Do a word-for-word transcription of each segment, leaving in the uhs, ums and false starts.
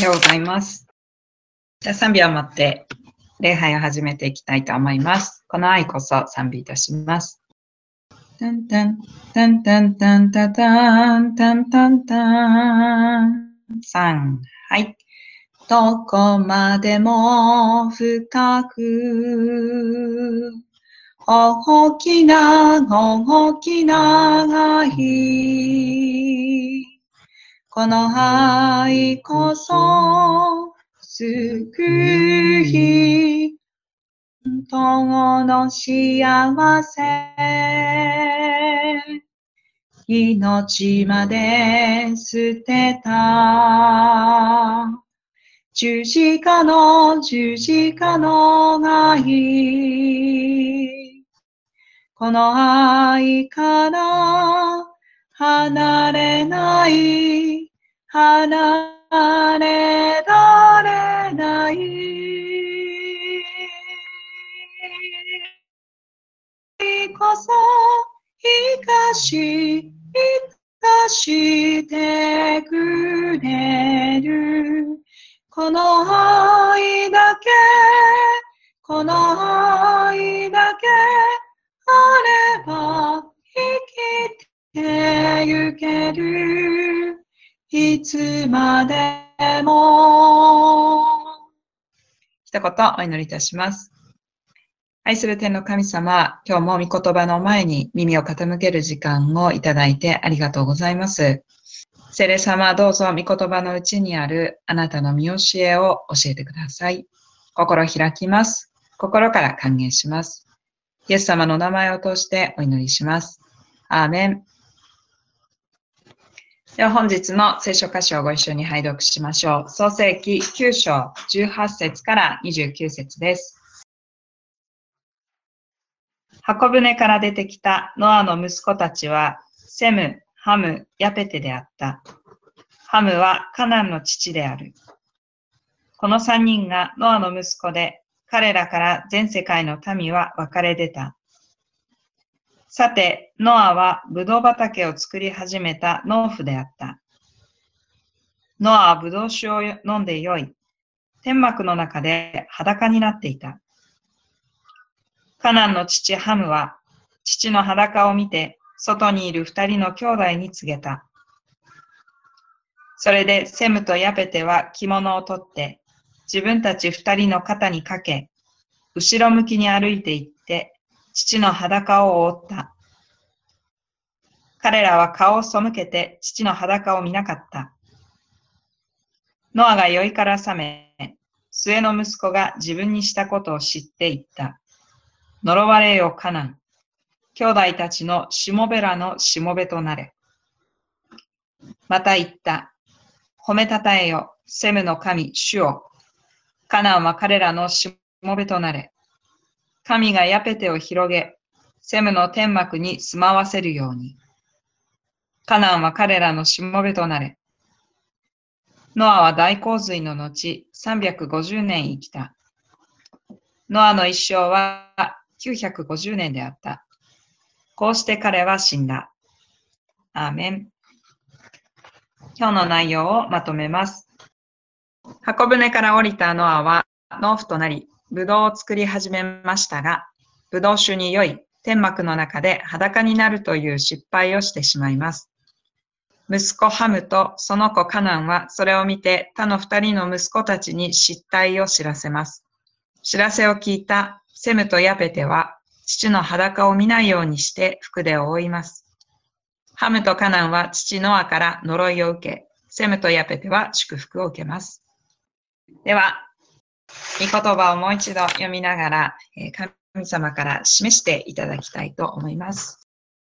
ようございます。じゃあさんびょう待って礼拝を始めていきたいと思います。この愛こそ賛美いたします。タンタンタンタンタンタタンタンタンタンさん、はい。どこまでも深く大きな大きな愛、この愛こそ救い、本当の幸せ、命まで捨てた十字架の十字架の愛、この愛から離れない、離れられない。こそ生かし、生かしてくれる。この愛だけ、この愛だけあれば生きてゆける。いつまでも。一言お祈りいたします。愛する天の神様、今日も御言葉の前に耳を傾ける時間をいただいてありがとうございます。聖霊様、どうぞ御言葉のうちにあるあなたの御教えを教えてください。心開きます。心から歓迎します。イエス様の名前を通してお祈りします。アーメン。では本日の聖書箇所をご一緒に拝読しましょう。創世記きゅう章じゅうはち節からにじゅうきゅう節です。箱舟から出てきたノアの息子たちは、セム、ハム、ヤペテであった。ハムはカナンの父である。この三人がノアの息子で、彼らから全世界の民は分かれ出た。さて、ノアはブドウ畑を作り始めた農夫であった。ノアはブドウ酒を飲んで酔い、天幕の中で裸になっていた。カナンの父ハムは、父の裸を見て、外にいる二人の兄弟に告げた。それでセムとヤペテは着物を取って、自分たち二人の肩にかけ、後ろ向きに歩いて行って、父の裸を覆った。彼らは顔を背けて父の裸を見なかった。ノアが酔いから覚め、末の息子が自分にしたことを知って言った。呪われよカナン。兄弟たちのしもべらのしもべとなれ。また言った。褒めたたえよ、セムの神、主を。カナンは彼らのしもべとなれ。神がヤペテを広げ、セムの天幕に住まわせるように。カナンは彼らのしもべとなれ。ノアは大洪水の後、さんびゃくごじゅうねん生きた。ノアの一生はきゅうひゃくごじゅうねんであった。こうして彼は死んだ。アーメン。今日の内容をまとめます。箱舟から降りたノアは農夫となり、ブドウを作り始めましたが、ブドウ酒に酔い、天幕の中で裸になるという失敗をしてしまいます。息子ハムとその子カナンはそれを見て他の二人の息子たちに失態を知らせます。知らせを聞いたセムとヤペテは父の裸を見ないようにして服で覆います。ハムとカナンは父ノアから呪いを受け、セムとヤペテは祝福を受けます。では、御言葉をもう一度読みながら、神様から示していただきたいと思います。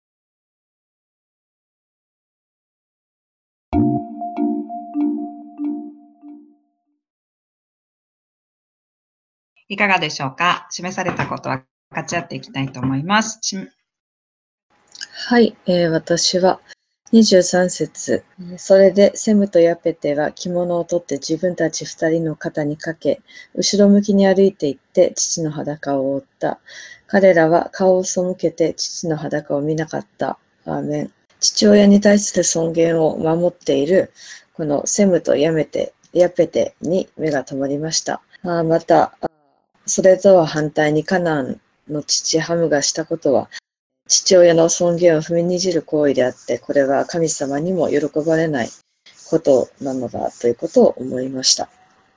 いかがでしょうか。示されたことは分かち合っていきたいと思います。 はい、えー、私はにじゅうさん節。それでセムとヤペテは着物を取って自分たち二人の肩にかけ、後ろ向きに歩いて行って父の裸を覆った。彼らは顔を背けて父の裸を見なかった。アーメン。父親に対する尊厳を守っているこのセムとヤペテヤペテに目が留まりました。あまた、それとは反対にカナンの父ハムがしたことは、父親の尊厳を踏みにじる行為であって、これは神様にも喜ばれないことなのだということを思いました。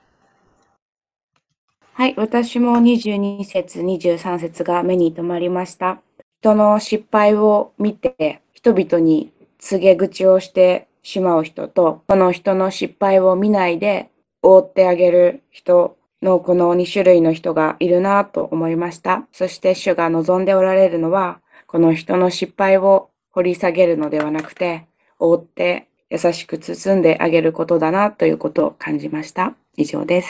はい、私もにじゅうに節、にじゅうさん節が目に留まりました。人の失敗を見て、人々に告げ口をしてしまう人と、この人の失敗を見ないで覆ってあげる人のこのに種類の人がいるなと思いました。そして主が望んでおられるのは、この人の失敗を掘り下げるのではなくて、覆って優しく包んであげることだなということを感じました。以上です。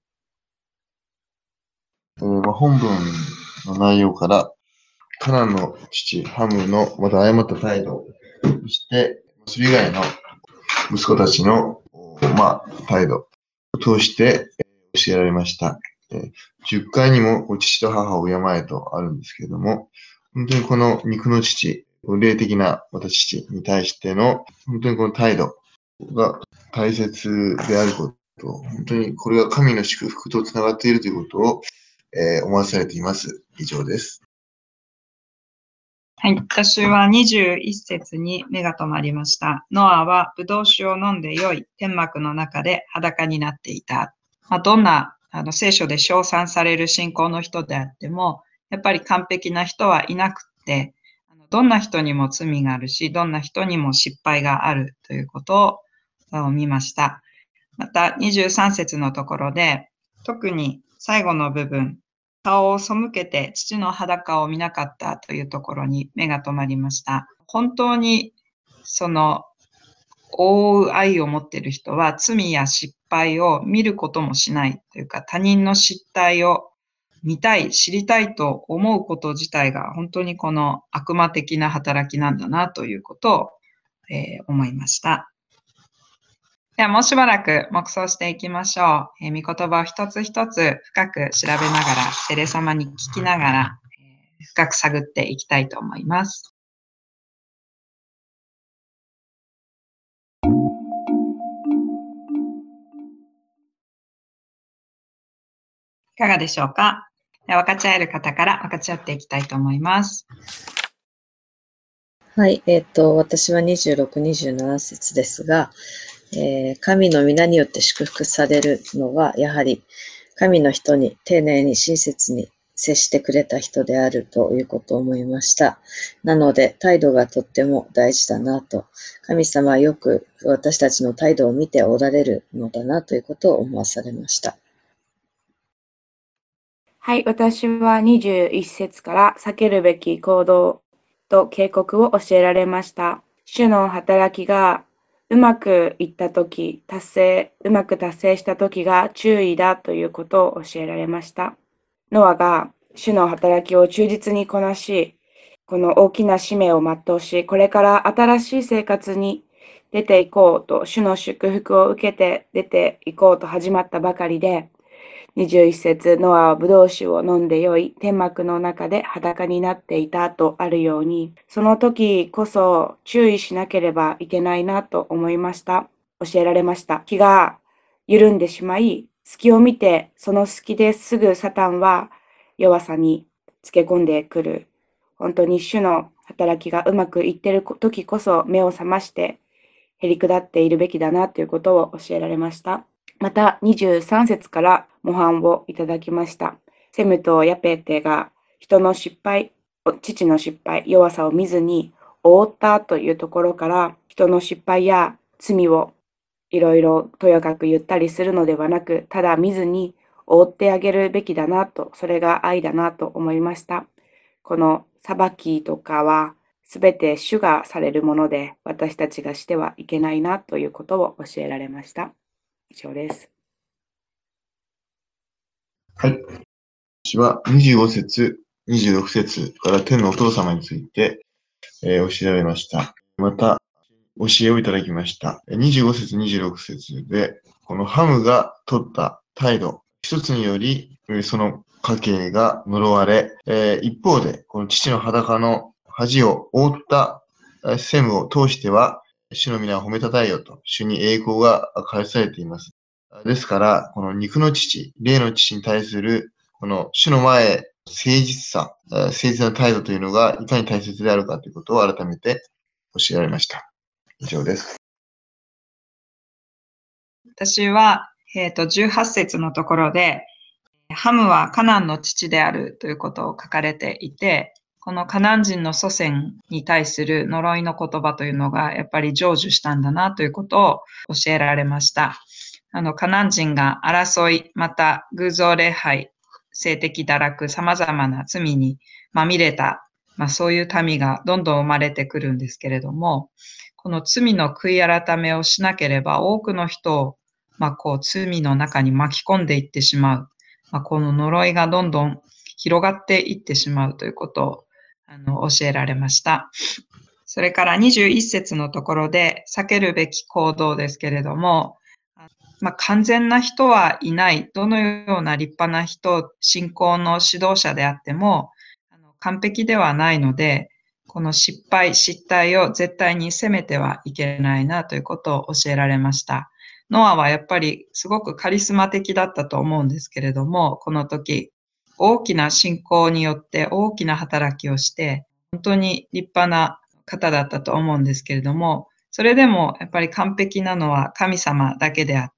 えーまあ、本文の内容から、カナンの父、ハムのまた誤った態度、そして、それ以外の息子たちの、まあ、態度を通して教えられました。じゅっかいにも父と母を敬えとあるんですけれども、本当にこの肉の父、霊的なまた父に対しての、本当にこの態度が大切であること、本当にこれが神の祝福とつながっているということを、えー、思わされています。以上です。 はい。私はにじゅういち節に目が留まりました。ノアはブドウ酒を飲んで良い天幕の中で裸になっていた。まあ、どんなあの聖書で称賛される信仰の人であっても、やっぱり完璧な人はいなくって、どんな人にも罪があるし、どんな人にも失敗があるということを見ました。またにじゅうさん節のところで、特に最後の部分、顔を背けて父の裸を見なかったというところに目が留まりました。本当にその覆う愛を持っている人は罪や失敗を見ることもしないというか、他人の失態を見たい、知りたいと思うこと自体が本当にこの悪魔的な働きなんだなということを、えー、思いました。ではもうしばらく黙想していきましょう。えー、御言葉を一つ一つ深く調べながら、聖霊様に聞きながら、えー、深く探っていきたいと思います。いかがでしょうか。では分かち合える方から分かち合っていきたいと思います。 はい、えっと、私はにじゅうろく、にじゅうなな節ですが、えー、神の皆によって祝福されるのは、やはり神の人に丁寧に親切に接してくれた人であるということを思いました。なので、態度がとっても大事だなと、神様はよく私たちの態度を見ておられるのだなということを思わされました。 はい、私はにじゅういち節から避けるべき行動と警告を教えられました。主の働きがうまくいったとき、達成、うまく達成したときが注意だということを教えられました。ノアが主の働きを忠実にこなし、この大きな使命を全うし、これから新しい生活に出ていこうと、主の祝福を受けて出ていこうと始まったばかりで、にじゅういち節、ノアはブドウ酒を飲んで良い天幕の中で裸になっていたとあるように、その時こそ注意しなければいけないなと思いました。教えられました。気が緩んでしまい、隙を見て、その隙ですぐサタンは弱さにつけ込んでくる。本当に主の働きがうまくいっている時こそ目を覚ましてへり下っているべきだなということを教えられました。またにじゅうさん節から模範をいただきました。セムとヤペーテが人の失敗、父の失敗、弱さを見ずに覆ったというところから人の失敗や罪をいろいろとやかく言ったりするのではなく、ただ見ずに覆ってあげるべきだなと、それが愛だなと思いました。この裁きとかはすべて主がされるもので、私たちがしてはいけないなということを教えられました。以上です。 はい。私はにじゅうご節、にじゅうろく節から天のお父様について、えー、教えられました。また、教えをいただきました。にじゅうご節、にじゅうろく節で、このハムが取った態度、一つにより、その家計が呪われ、えー、一方で、この父の裸の恥を覆ったセムを通しては、主の皆を褒めたたえよと、主に栄光が返されています。 ですから、この肉の父、霊の父に対する、この主の前、誠実さ、誠実な態度というのがいかに大切であるかということを改めて教えられました。以上です。 私は、えっと、じゅうはち節のところで、ハムはカナンの父であるということを書かれていて、このカナン人の祖先に対する呪いの言葉というのがやっぱり成就したんだなということを教えられました。あの、カナン人が争い、また偶像礼拝、性的堕落、様々な罪にまみれた、まあそういう民がどんどん生まれてくるんですけれども、この罪の悔い改めをしなければ多くの人を、まあこう罪の中に巻き込んでいってしまう。まあ、この呪いがどんどん広がっていってしまうということをあの教えられました。それからにじゅういち節のところで避けるべき行動ですけれども、まあ、完全な人はいない。どのような立派な人、信仰の指導者であっても、あの完璧ではないので、この失敗、失態を絶対に責めてはいけないなということを教えられました。ノアはやっぱりすごくカリスマ的だったと思うんですけれども、この時、大きな信仰によって大きな働きをして、本当に立派な方だったと思うんですけれども、それでもやっぱり完璧なのは神様だけであって、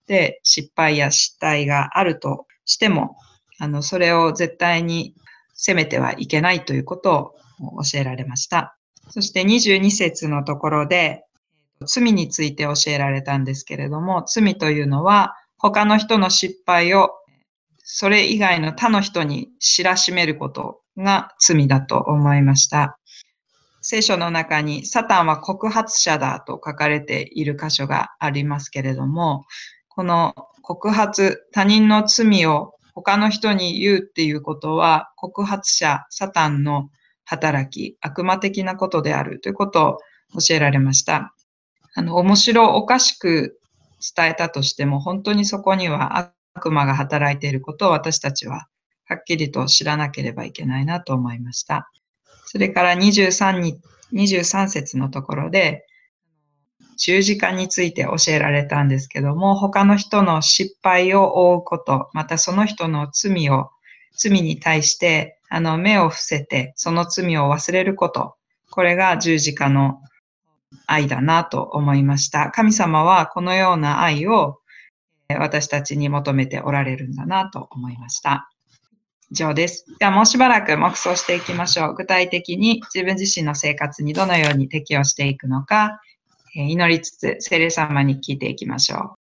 失敗や失態があるとしても、あの、それを絶対に責めてはいけないということを教えられました。そしてにじゅうに節のところで、罪について教えられたんですけれども、罪というのは他の人の失敗をそれ以外の他の人に知らしめることが罪だと思いました。聖書の中にサタンは告発者だと書かれている箇所がありますけれども、この告発、他人の罪を他の人に言うっていうことは、告発者、サタンの働き、悪魔的なことであるということを教えられました。あの、面白おかしく伝えたとしても、本当にそこには悪魔が働いていることを私たちははっきりと知らなければいけないなと思いました。それからにじゅうさんに、にじゅうさん節のところで、十字架について教えられたんですけども、他の人の失敗を覆うこと、またその人の罪を、罪に対して、あの、目を伏せて、その罪を忘れること、これが十字架の愛だなと思いました。神様はこのような愛を私たちに求めておられるんだなと思いました。以上です。ではもうしばらく黙想していきましょう。具体的に自分自身の生活にどのように適応していくのか、祈りつつ聖霊様に聞いていきましょう。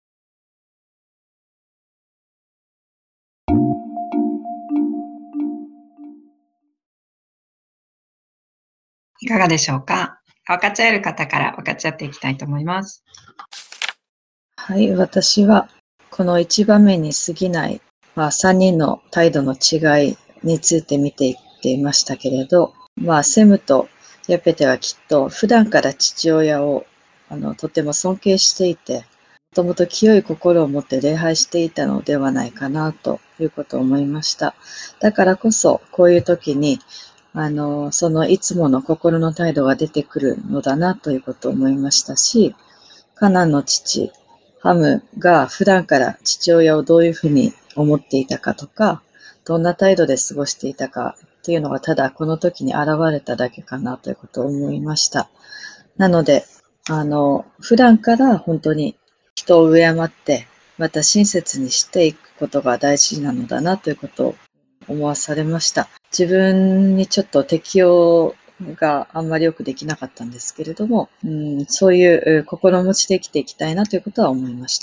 いかがでしょうか？分かち合える方から分かち合っていきたいと思います。 はい、私はこの一場面に過ぎない、まあ、さんにんの態度の違いについて見ていっていましたけれど、まあ、セムとヤペテはきっと普段から父親をあのとても尊敬していて、もともと清い心を持って礼拝していたのではないかなということを思いました。だからこそこういう時にあのそのいつもの心の態度が出てくるのだなということを思いましたし、カナンの父ハムが普段から父親をどういうふうに思っていたかとか、どんな態度で過ごしていたかっていうのがただこの時に現れただけかなということを思いました。なので、あの、普段から本当に人を敬って、また親切にしていくことが大事なのだなということを思わされました。自分にちょっと適応があんまりよくできなかったんですけれども、うん、そういう心持ちで生きていきたいなということは思いました。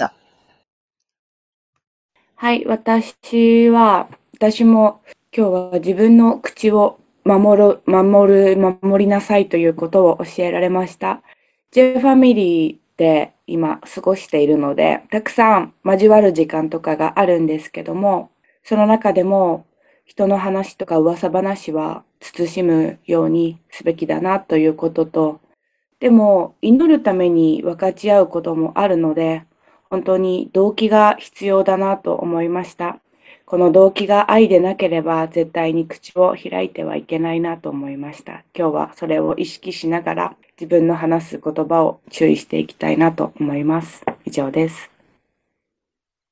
はい、私は、私も今日は自分の口を守る、守る、守りなさいということを教えられました。J ファミリーで今過ごしているので、たくさん交わる時間とかがあるんですけども、その中でも人の話とか噂話は慎むようにすべきだなということと、でも祈るために分かち合うこともあるので、本当に動機が必要だなと思いました。この動機が愛でなければ絶対に口を開いてはいけないなと思いました。今日はそれを意識しながら自分の話す言葉を注意していきたいなと思います。以上です。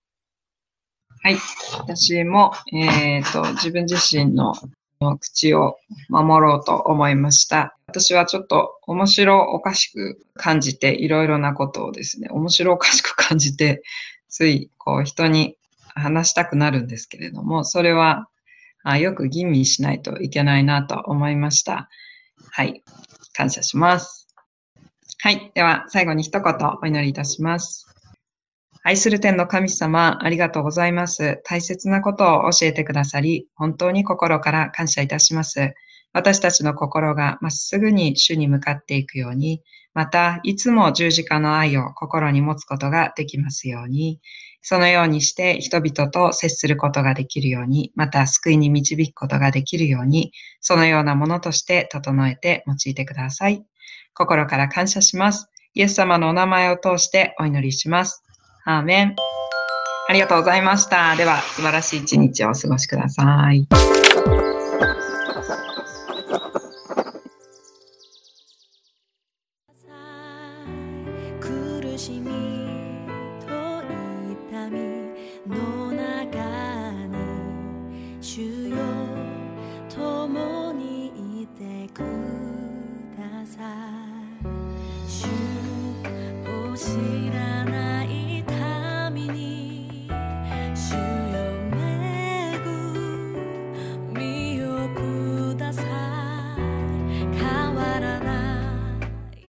はい。私も、えっと、自分自身の口を守ろうと思いました。私はちょっと面白おかしく感じて、いろいろなことをですね、面白おかしく感じて、ついこう人に話したくなるんですけれども、それはあよく吟味しないといけないなと思いました。はい。感謝します。はい。では、最後に一言お祈りいたします。愛する天の神様、ありがとうございます。大切なことを教えてくださり、本当に心から感謝いたします。私たちの心がまっすぐに主に向かっていくように、また、いつも十字架の愛を心に持つことができますように、そのようにして人々と接することができるように、また救いに導くことができるように、そのようなものとして整えて用いてください。心から感謝します。イエス様のお名前を通してお祈りします。アーメン。ありがとうございました。では、素晴らしい一日をお過ごしください。 苦しみと痛みの中に主よ共にいてください。主を知らない民に主よ恵みをください。変わらない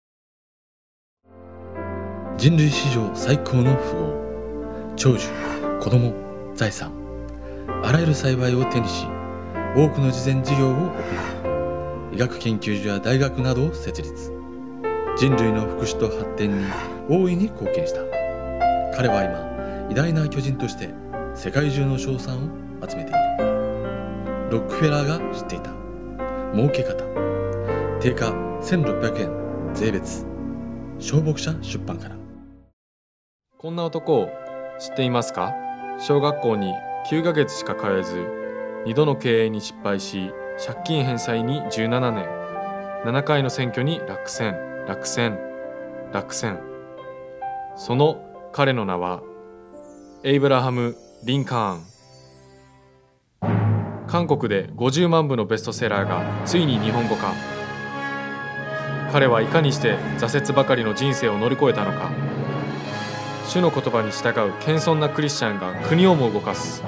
人類史上最高の富豪、長寿、子供、財産、あらゆる幸いを手にし、多くの慈善事業を行い、医学研究所や大学などを設立。人類の福祉と発展に大いに貢献した。彼は今、偉大な巨人として世界中の称賛を集めている。ロックフェラーが知っていた儲け方。定価せんろっぴゃくえん税別。小牧者出版から。 こんな男を知っていますか？小学校にきゅうかげつしか通えず、にどの経営に失敗し、借金返済にじゅうななねん、ななかいの選挙に落選、落選、落選。その彼の名は、エイブラハム・リンカーン。韓国でごじゅうまんぶのベストセラーがついに日本語化。彼はいかにして挫折ばかりの人生を乗り越えたのか。主の言葉に従う謙遜なクリスチャンが国をも動かす。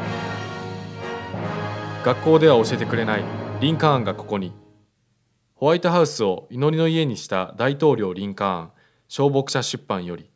学校では教えてくれないリンカーンがここに。ホワイトハウスを祈りの家にした大統領リンカーン、小牧者出版より。